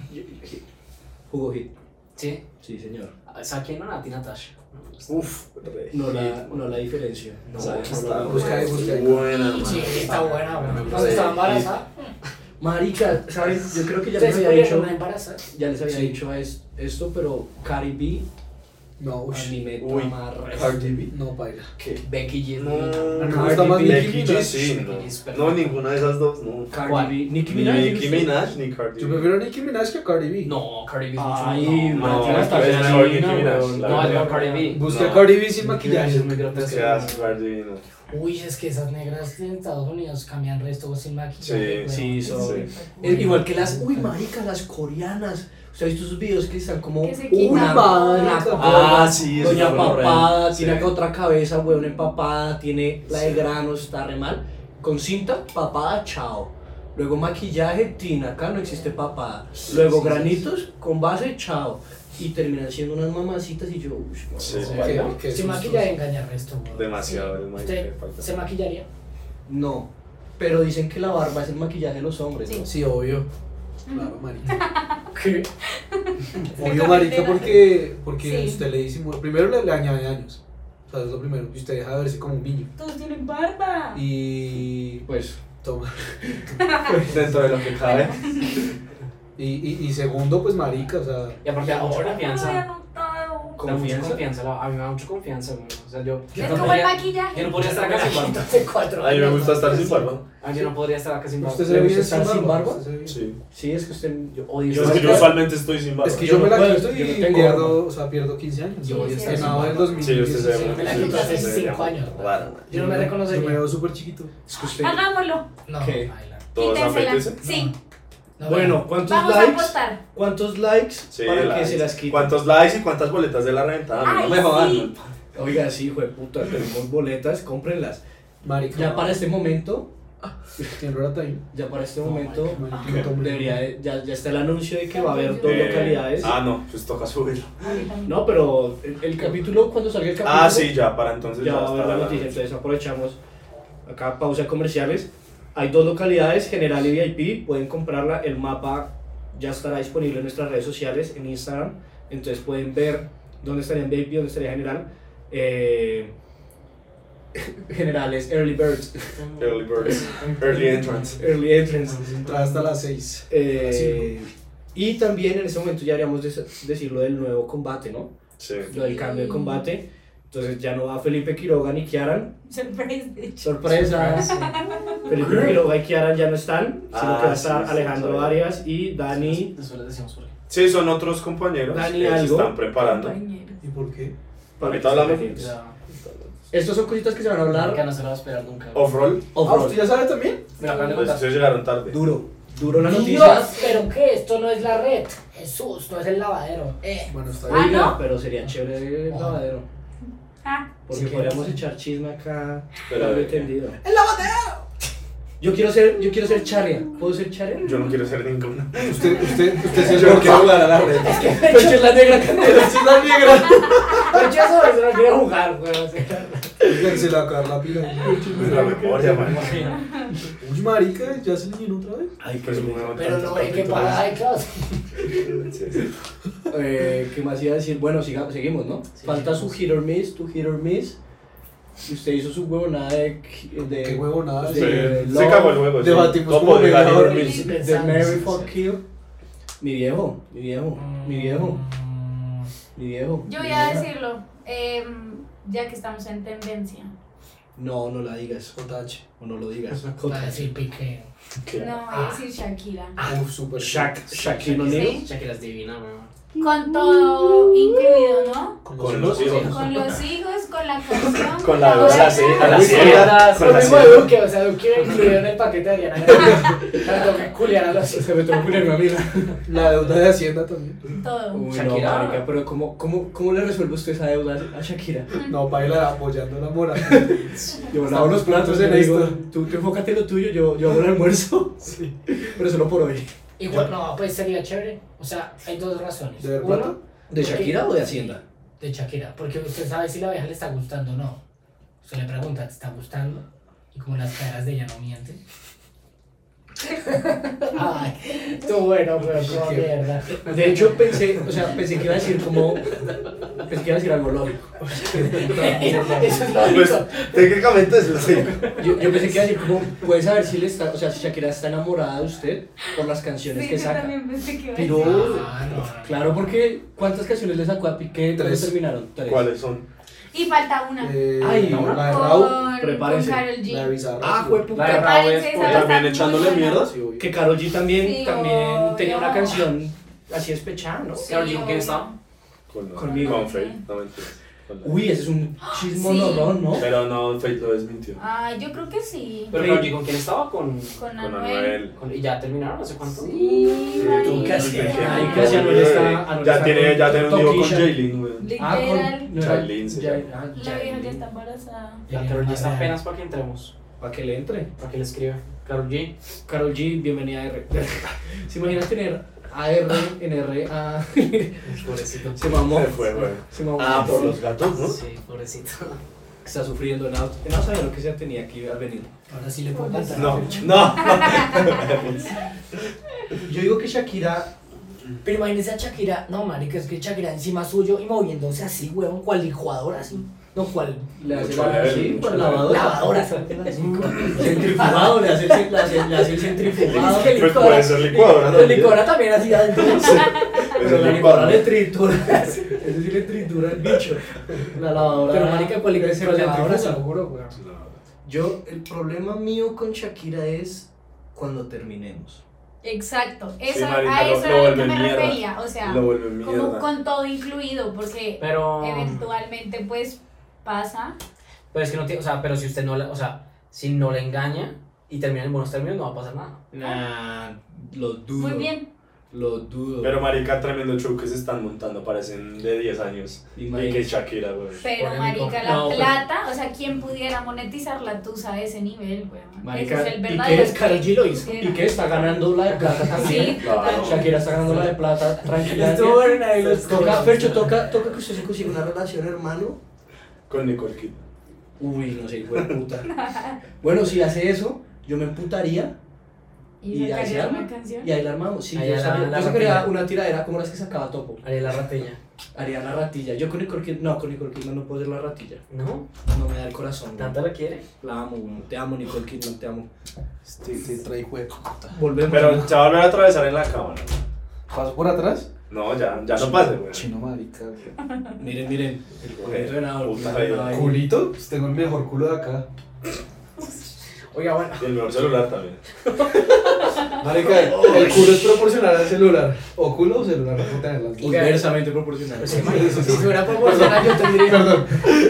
Jugo Hit. ¿Sí? Sí, señor. ¿Sabes quién no? Nati Natasha. Uf, re. No la diferencia. No, Está busca ahí, busca ahí. buena, Sí, man. está buena, güey. Cuando Sí. estaba embarazada, Marica, ¿sabes? Yo creo que ya se les había descubrieron dicho. una embarazada. Ya les había Sí. dicho esto, pero Cardi B No, a ush. mí me Uy, trama re- Cardi B. No, baila. ¿Qué? Becky G. No, Me Cardi gusta más B. Nicki Becky G, Minaj. sí, Nicki no. es No, ninguna de esas dos, no. Cardi ¿Cuál? B. Nicki Ni Minaj. Nicki Minaj ni Cardi Yo B. prefiero Nicki Minaj que a Cardi B. No, Cardi B es mucho Ay, no, no, Nati Natasha es es mejor divina, Nicki Minaj, weón. la No, es verdad. mejor Cardi B. Busca a No. Cardi B sin Nicki Minaj maquillaje. es muy grotesca. ¿Qué hace Cardi B? No. Uy, es que esas negras en Estados Unidos cambian resto sin maquillaje. Sí, güey. Sí, son. Sí. Igual que las. Uy, marica, las coreanas. ¿Usted ha visto esos videos que están como. Que se quitan. Una marica. Ah, sí, eso Doña fue lo papada, real. tiene Sí. acá otra cabeza, weón, empapada, tiene la de granos, está re mal. Con cinta, papada, chao. Luego maquillaje, tina, acá no existe papada. Luego granitos, con base, chao. Y terminan siendo unas mamacitas y yo, uy, no. Sí, Qué- baila. qué Sin sustos. maquillaje engaña resto, güey. Demasiado, es ¿Usted falta. se maquillaría? No, Pero dicen que la barba es el maquillaje de los hombres, ¿no? Sí, obvio. Claro, marica. ¿Qué? Obvio, marica, porque Sí. usted le disimula. Primero le añade años. O sea, es lo primero. Y usted deja de verse como un niño. Todos tienen barba. Y. Pues, Toma. Dentro de lo que cabe. Y segundo, pues, marica, o sea. Y aparte da mucha No había confianza. notado. Da mucha confianza. A mí me da mucha confianza, güey. O sea, yo Es no como el podría- maquillaje. yo no podría estar acá sin barba. Hace 4 A mí me años. gusta estar sin barba. Yo no podría estar acá sin barba. ¿Usted se ¿Le ve gusta bien estar sin barba? ¿Usted se ve bien? Sí. sí, es que usted. Yo odio Es esa que yo barba. usualmente estoy sin barba. Es que Yo yo no me la puedo, quito yo no y tengo pierdo, o sea, pierdo 15 años. Yo voy a estar Estrenado sin en barba. 2000. Sí, usted se ve Sí, muy- me la quito hace se ve 5 años. raro. Yo no me Yo me reconocería. veo súper chiquito. Es que usted. Hagámoslo. No, ¿Qué? baila. ¿Todos Quítensela. apetece? Sí. No, Bueno, ¿cuántos Vamos a likes? apostar. ¿Cuántos likes Sí, para que likes. se las quite? ¿Cuántos likes y cuántas boletas de la renta? A mí Ay, no me jodan. sí. Oiga, sí, hijo de puta, tenemos boletas, cómprenlas. Marica. Ya para este momento, ¿Quién lo time? ya para este No, momento, Marica, tome. debería ya está el anuncio de que va a haber dos Eh, localidades. No, pues toca subirlo. No, pero el capítulo, cuando salga el capítulo, Sí, ya, para entonces ya ya va a haber está la noticia, entonces aprovechamos acá pausa comerciales. Hay dos localidades, General y VIP, pueden comprarla, el mapa ya estará disponible en nuestras redes sociales, en Instagram, entonces pueden ver dónde estaría en VIP, dónde estaría General. General es Early Birds, Early Birds. Early Entrance. Early Entrance. Entrada hasta las 6. Y también en este momento ya haríamos decir lo del nuevo combate, ¿no? Sí. Lo del cambio de combate. Entonces ya no va Felipe Quiroga ni Kiaran. Sorpresa. Sorpresa. Felipe Quiroga y Kiaran ya no están, sino que va a estar sí, Alejandro sí. Arias y Dani. Después les decimos por qué. Sí, son otros compañeros Dani que se algo. están preparando. Compañeros. ¿Y por qué? Ahorita hablamos. Estas son cositas que se van a Que hablar no se lo va a esperar nunca. Off-roll. off-road. ¿Usted ya sabe también? Me lo acaban de Pues contar. ustedes llegaron tarde. Duro la noticia. Dios, pero ¿qué? Esto no es la red. Jesús, no es el lavadero. Bueno, está Ah, bien. Oiga, pero sería chévere el lavadero. Ah, Porque Sí, podríamos sí. echar chisme acá. Pero Pero de qué? entendido. ¡El lavadero! Yo quiero ser Charria. ¿Puedo ser Charria? Yo no quiero ser ninguna. Usted se Yo no quiero jugar a la red. Pecho es la negra candela. es la negra. Pero yo sobre eso no quiero jugar, güey. O sea, Se le va a acabar la pila. La memoria, man. Uy, marica, ¿ya se le llenó otra vez? Ay, pues me pero no ve que para de clase. ¿Qué más iba a decir? Bueno, seguimos, ¿no? Sí, Falta su hit or miss, tu hit or miss. Y usted hizo su huevonada de Qué huevonada. Sí. Se cagó el juego. sí. Debatimos Topo como de media Gary hora. Ortiz. de Mary Fuck Kill. Mi viejo. yo voy a decirlo. Ya que estamos en tendencia. No la digas. JH. O no lo digas. Va a decir Piqué. No, voy a decir Shakira. Uf, súper. Shaquille O'Neal. Shakira es divina, weón. Con todo incluido, ¿no? Con los hijos. Con los hijos, con la canción. Con la hora. a la Uy, sierra. Con Lo la mismo de sierra. Duque, o sea, Duque iba incluido en el paquete de Ariana Grande. Tanto que culiar a los. Se me tocó poner mi amiga. La deuda de Hacienda también. Todo. Uy, Shakira. no, marica, pero ¿cómo le resuelve usted esa deuda a Shakira? No, baila apoyando la moral. Yo Lavo los platos le en digo, esto. tú enfócate en lo tuyo, yo hago el almuerzo. Sí. Pero solo por hoy. Igual, no, pues sería chévere. O sea, hay dos razones. ¿De ver Uno, plata? ¿De Shakira o de Hacienda? de Shakira. Porque usted sabe si la vieja le está gustando o no. Usted le pregunta, ¿te está gustando? Y como las caras de ella no mienten. Ay, tú bueno, pero como mierda. De hecho, pensé que iba a decir algo lógico. Eso es Pues lógico. técnicamente es lógico. Yo pensé que iba a decir como, puede saber si si Shakira está enamorada de usted por las canciones Sí, que yo saca. también pensé que iba a Pero, decir. No. claro, porque ¿cuántas canciones le sacó a Piqué? ¿Cuáles 3. terminaron? 3. ¿Cuáles son? Y falta una. Ay, La de Raúl. Con prepárense. Karol G. La de Bizarra. Ah, jueputa. La de Raúl es Prepárense, por- esa va a también estar echándole muy buena. mierda. Sí, obvio. Que Karol G también Sí, tenía una obvio. canción así despechada, ¿no? Sí, Karol G, ¿con quién obvio. estaba? Conmigo. Con Faye. No mentiras. Con la- Uy, ese es un chismo Sí. norrón, ¿no? Pero no, Faye lo desmintió. Ah, yo creo que sí. Pero Karol G, ¿con quién estaba? Con... Con Con Anuel. Anuel. ¿Y ya terminaron? ¿Hace cuánto? Sí, ¿Tú marica. qué hacías? Ay, ¿Qué hacía? Anuel está- Anuel Ya está tiene con un lío con Toquilla. Jaylin, güey. Literal. Jailin se llama. La vieja ya está embarazada. La Karol G está apenas para que entremos. Para que le entre. Para que le escriba. Karol G. Karol G, bienvenida a R. ¿Se imaginan tener AR en R? Pobrecito. Se mamó. Se fue, güey. Se mamó. Ah, por los gatos, ¿no? Sí, pobrecito. Está sufriendo. No sabía lo que se tenía aquí al venir. Ahora sí le puedo cantar. No. Yo digo que Shakira. Pero imagínese a Shakira, no marica, es que Shakira encima suyo y moviéndose así, weón, cual licuadora así. No, cual Le hace Mucho la level, así, mucho con level. lavadora. Centrifugado, le hace el centrifugado. Es que Pues puede ser licuadora, ¿no? La licuadora también así adentro. Pero la licuadora le tritura. Eso sí le tritura el bicho. La lavadora. Pero marica, cual debe ser licuadora centrífuga. seguro, weón. Yo, el problema mío con Shakira es cuando terminemos. Exacto, eso, Sí, marica, a eso lo era lo que vuelve me mierda. refería, o sea, Lo vuelve como mierda. con todo incluido, porque Pero. eventualmente pues pasa. Pero es que no tiene. O sea, pero si usted no la. O sea, si no la engaña y termina en buenos términos, no va a pasar nada. Nah, lo dudo. Muy bien. Lo dudo. Pero marica, tremendo show que se están montando, parecen de 10 años. Y que Shakira, güey. Pero Polémico. marica, la No, pero- plata, o sea, ¿quién pudiera monetizar la tusa a ese nivel, weón? Marica, Ese es el ¿y verdadero qué es? Karol G lo hizo. pudiera. ¿Y qué? Está ganando la de plata también. Sí, Claro. total. Shakira está ganando la de plata, tranquila. Estuvo bueno ahí los Toca, Fercho, toca que usted se consiga una relación, hermano. Con Nicole Kidman. Uy, no sé, hijo de puta. Bueno, si hace eso, yo me emputaría Y Y ahí se sacaría arma. una canción. y ahí la armamos. Sí, Ahí yo la- sacaría, la yo sacaría ratilla. una tiradera como las que sacaba Topo. Haría la ratilla. Haría la ratilla. Yo con Nicole Kidman, no, con Nicole Kidman no puedo hacer la ratilla. ¿No? No me da el corazón. güey. ¿Tanta la quiere? La amo, güey. Te amo, Nicole Kidman, te amo. Te trae juego. Volvemos. Pero se va a volver a atravesar en la cámara. ¿Paso por atrás? No, ya no pase, güey. Chino marica, güey. Miren. El culito de nada, Puta el vida. ahí. ¿Culito? Pues tengo el mejor culo de acá. Oiga, bueno. Y el mejor celular también. Marica, el culo es proporcional al celular. O culo o celular, no puedo tener las dos. Inversamente proporcional. Pues, imagínese, Si fuera proporcional yo tendría... Perdón.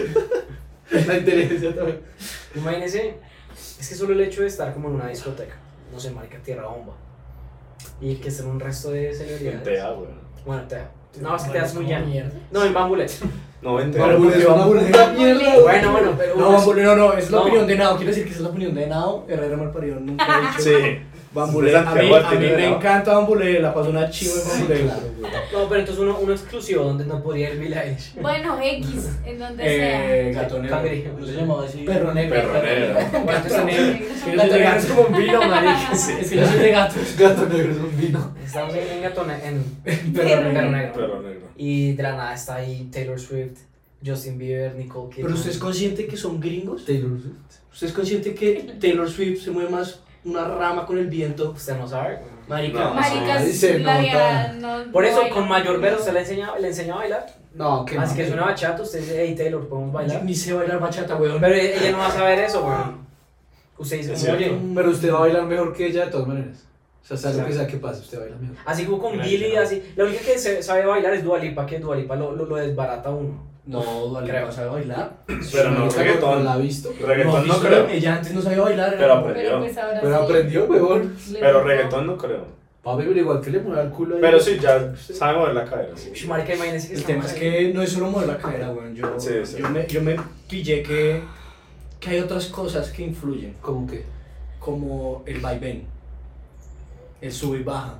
La inteligencia también. imagínese, es que solo el hecho de estar como en una discoteca, no sé, marica, tierra bomba, y que estén un resto de En celebridades. TEA, güey. Bueno, TEA. No, es que TEA es muy llano. mierda. No, en Bambulet. No, en Pero TEA. Bambulet es una puta mierda. Bueno, pero. No, no, es la No. opinión de Nao. Quiero decir que esa es la opinión de Nao. Herrera Malparido nunca ha dicho. Sí. Bambulé. De A mí Santiago al me Tineo. encanta Bambulé. La paso una chiva en Bambulé. Claro, güey. No, pero entonces uno exclusivo donde no podría ir Billie Eilish. Bueno, X, en donde sea. Gato negro. Cangrejo. No se llamaba así. Perro negro. Perro negro. Gato está negro. Es que yo soy Gato de negro gato. es como un vino, marica. Es que yo soy de gatos. Gato negro es un vino. Estamos en Gatona, en Perro Perro negro. Negro. Perro negro. Y de la nada está ahí Taylor Swift, Justin Bieber, Nicole Kidman. Pero usted es consciente que son gringos. Taylor Swift. ¿Usted es consciente que Taylor Swift se mueve más una rama con el viento? Usted no sabe. Marica. No. Maricas, Ay, se la nota. vieja no. Por no eso, baila. con mayor velo, usted le enseña a bailar. No, qué Así que es mami. una bachata, usted dice, hey Taylor, podemos Yo bailar. ni sé bailar bachata, weón. Pero ella no va a saber eso, weón. Usted dice, Es como, cierto. oye. Pero usted va a bailar mejor que ella de todas maneras. O sea, sea lo que Exacto. sea que pase, usted baila mejor. Así como con Claro, Billy, claro. así. La única que sabe bailar es Dua Lipa, que Dua Lipa lo desbarata a uno. No, Dua Lipa Creo. sabe bailar. Pero no, Marica, reggaetón. ¿la ha visto? Reggaetón no ¿viste? creo. Ella antes no sabía bailar. Pero aprendió. Pero pues ahora Pero sí. aprendió, huevón. Le Pero tocó. reggaetón no creo. Papi, pero igual que le mueva el culo ahí. Pero sí, ya sabe mover la cadera. sí. Ush, marica, imagínese que El estamos tema es ahí. que no es solo mover la cadera, weón. Sí, sí. Yo me pillé que hay otras cosas que influyen, ¿Cómo que? como el vaivén, el sube y baja,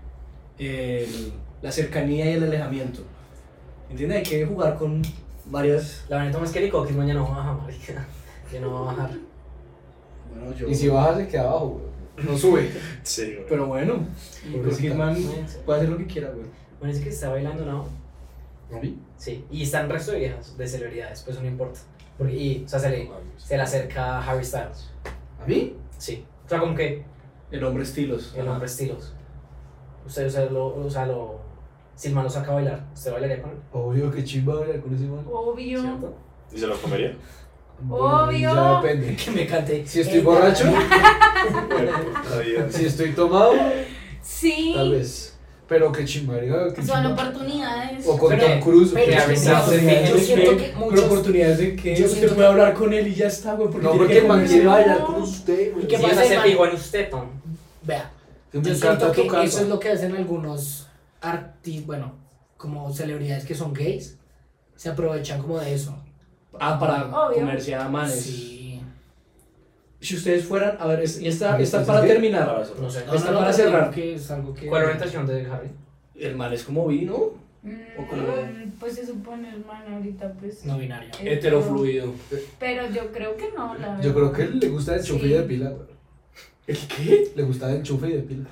la cercanía y el alejamiento. ¿Entiendes? Hay que jugar con varias. La verdad es que Nicole Kidman ya no baja, marica. Ya no va a bajar. Bueno, yo. Y si baja, se queda abajo, huevón. No sube. Sí, güey. Pero bueno, Nicole Kidman puede hacer lo que quiera, weón. Imagínese que está bailando, ¿no? ¿A mí? Sí. Y está en resto de viejas, de celebridades, pues eso no importa. Porque, y, o sea, se le acerca a Harry Styles. ¿A mí? Sí. O sea, como que El hombre estilos. el hombre estilos. Usted, si el man lo saca a bailar, ¿usted bailaría con él? Obvio que chimba bailar con ese man. Obvio. ¿Cierto? ¿Y se lo comería? Bueno, Obvio. ya depende. Que me cante. Si estoy borracho, Puta vida. si estoy tomado, Sí. tal vez. Pero que chimba, diga, que Son chimba. oportunidades. O con Pero- Tom Cruise. pero que Harry chimba. Styles- Yo siento que Pero muchos... oportunidades de que yo usted siento puede que- hablar con él y ya está, güey. No, tiene porque que el man tener- quiere bailar con usted, güey. ¿Y qué Si pasa, ella se man? fijó en usted, Tom. Vea, Que me yo encanta siento que tocar. eso es lo que hacen algunos artistas, bueno, como celebridades que son gays, se aprovechan como de eso. Ah, para Obvio. comerse a manes. Sí. Si ustedes fueran, a ver, y esta ¿Entonces para qué? terminar. No sé. No, Está no, para no, cerrar. que es algo que... ¿Cuál es la orientación de Harry? El man es como vino. O como- Pues se supone, hermano, ahorita pues... No binario. Heterofluido. Pero yo creo que no, la verdad. Yo creo que le gusta el enchufe y Sí. de pila, güey. ¿El qué? Le gusta el enchufe y de pila.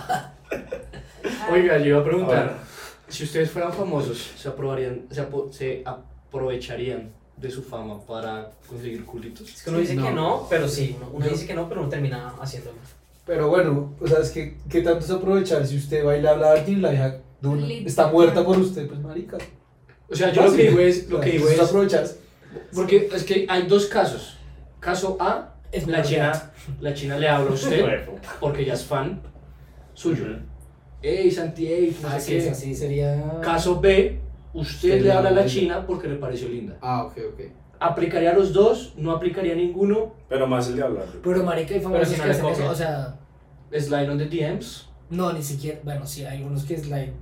Ah, Oiga, yo iba a Ahora. preguntar, si ustedes fueran famosos, ¿se aprovecharían de su fama para conseguir culitos? Es que uno dice que no, pero sí. Uno Yo- dice que no, pero uno termina haciéndolo. Pero bueno, o sea, es que ¿qué tanto es aprovechar si usted va y le habla a alguien y la hija de una Literal. está muerta por usted? Pues marica. O sea, yo lo que digo es, Eso es aprovechar. porque es que hay dos casos. Caso A, Es la China le habla a usted porque ya es fan suyo. Ey, Santi, ey, no sé Así qué. es, así sería. Caso B, usted Sí, le habla a la no, China porque le pareció linda. Ah, ok. ¿Aplicaría los dos? ¿No aplicaría ninguno? Pero más el de hablar. Pero marica hay famosos si no que le hacen coge. eso, o sea, Slide on the DMs. no, ni siquiera, bueno, sí, hay unos que es like,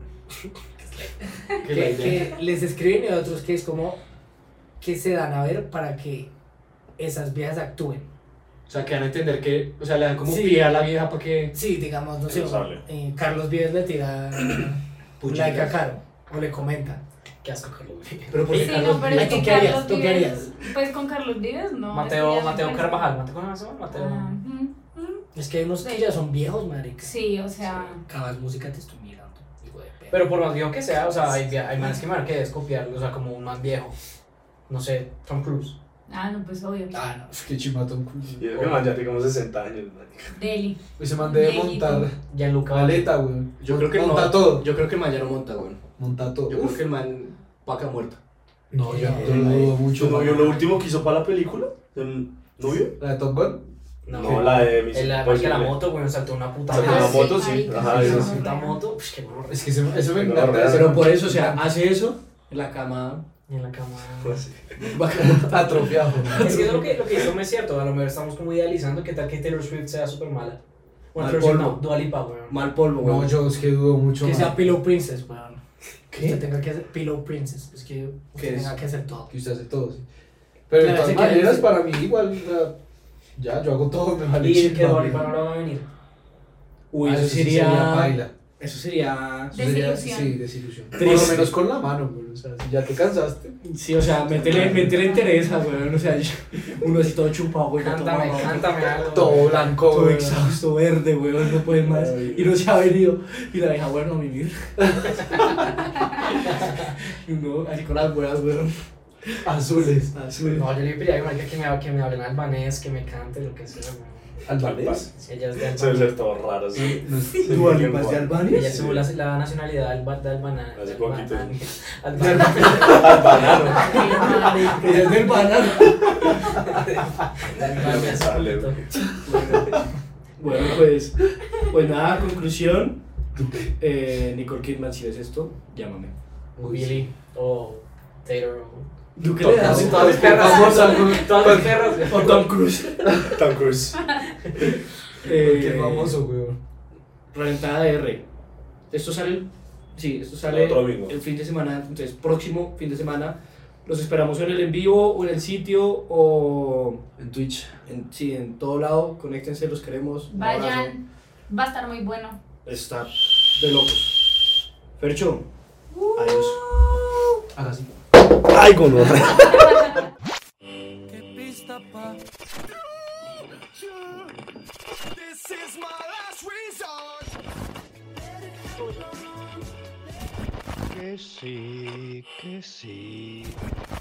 Que la idea. que les escriben y otros que es como que se dan a ver para que esas viejas actúen. O sea, que dan a entender que, o sea, le dan como Sí. pie a la vieja para que... Sí, digamos, no sé, Eso sale. Carlos Vives le tira Puchitas. like a Caro o le comenta. Qué asco, Carlos Vives. Pero porque Sí, Carlos no, pero es Vives- ¿Tú que qué harías? Carlos ¿Tú qué Vives, harías? pues con Carlos Vives no. Mateo es que ya me parece- Carvajal, ¿Mateo cómo se llama? Mateo. Ah, Es que hay unos que ya son viejos, marica. sí, o sea, Cabal música te estoy mirando, hijo de perra. Pero por más viejo que sea, o sea, hay manes que me van a querer copiarlo, o sea, como un man viejo. No sé, Tom Cruise. no, pues obvio. Ah, no. Qué chimatón Cruz. Y es que man ya tiene como 60 años, marica. Deli. Ese man debe Viejito. montar Gianluca maleta, güey. Yo creo que monta no. todo. Yo creo que el man ya no monta, güey. Monta todo. Yo creo que el man vaca muerta. No, yo lo dudo mucho. ¿Tu novio man. lo último que hizo para la película? ¿El novio? ¿La de Top Gun? No, la de Misión El que la Imposible. moto, güey, saltó una puta Saltó Ah, una sí, moto, sí. marica, Ajá, sí, eso no, sí. puta no. moto, pues qué burro. Es que eso me No, encanta. real. Pero por eso, o sea, hace eso en la cama. Y en la cama. Pues sí. Vaca muerta. Atrofiado. Es que eso lo que hizo no es cierto, a lo mejor estamos como idealizando que tal que Taylor Swift sea súper mala. Bueno, Mal Taylor Swift polvo. no, Dua Lipa, weón. Mal polvo, güey. No, yo es que dudo mucho. Que man. sea Pillow Princess, weón. ¿Qué? Que usted tenga que hacer Pillow Princess. Es que usted ¿Qué es? tenga que hacer todo. Que usted hace todo, sí. Pero de Claro, todas sí que- maneras, para mí igual, o sea, ya, yo hago todo, me vale Y chimba, que Dua güey. Lipa no va a venir. Uy, Ah, eso sí sería. paila. Eso sería. Eso sería- Desilusión. Sí, desilusión. Por Triste. lo menos con la mano, güey. O sea, si ya te cansaste. Sí, o sea, métele interesa, güey. O sea, uno así todo chupado, güey. Cántame, cántame algo. Todo blanco, Todo güey. exhausto, verde, güey. No puede más. Y no se ha venido. Y la deja, bueno, mimir. Y uno así con las huevas, güey. Azules. Azul. No, yo le pediría a mi marica que me hablen albanés, que me cante, lo que sea, weón. ¿Albanés? Si ella es de Debe Albania. ser todo raro, sí. Dua Lipa es de Albania. Ella tuvo la nacionalidad de Albania. Hace poquito. Albania. Al banano. Ella es del banano. No me sale, güey. Bueno, pues nada, conclusión. Nicole Kidman, si ves esto, llámame. Billy o Taylor o... Duque le das Todas las perras. Todas las perras. o Tom Cruise. Tom Cruise. Qué famoso, güey. Reventada de R. Esto sale, sí, esto sale Otro domingo. el fin de semana, entonces próximo fin de semana. Los esperamos en el en vivo o en el sitio o En Twitch. sí, en todo lado. Conéctense, los queremos. Un abrazo. Vayan. Va a estar muy bueno. Está de locos. Fercho, adiós. Haga así. Ay, gonorrea. Qué pista pa. This is my last resort. Que sí, que sí.